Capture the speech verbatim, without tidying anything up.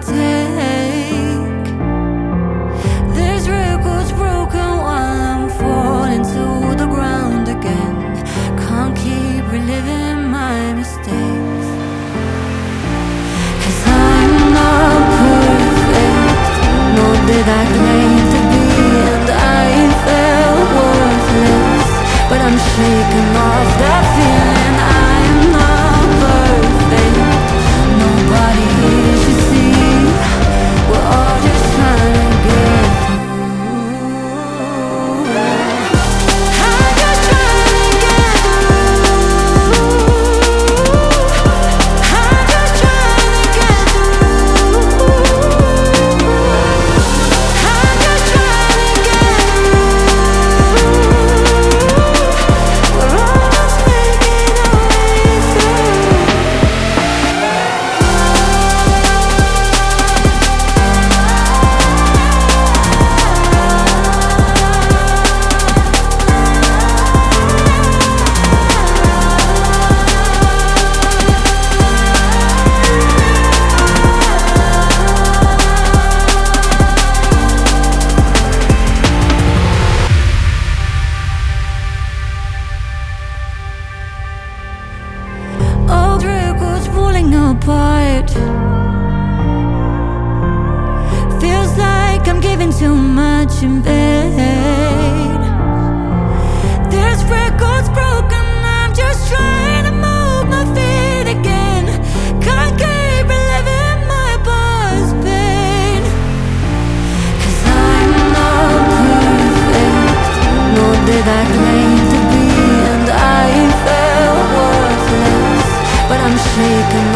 take. There's records broken while I'm falling to the ground again. Can't keep reliving my mistakes, 'cause I'm not perfect, nor did I claim to be. And I felt worthless, but I'm shaking off that feeling. I'm not perfect, nobody here should see. We're all just trying to get through. I'm just trying to get through. I'm just trying to get through. I'm just trying to get through. We're all just making our way through. Old records falling apart. Feels like I'm giving too much in vain. There's records broken, I'm just trying to move my feet again. Can't keep reliving my past pain, 'cause I'm not perfect, nor did I claim to be. And I felt worthless, but I'm shaking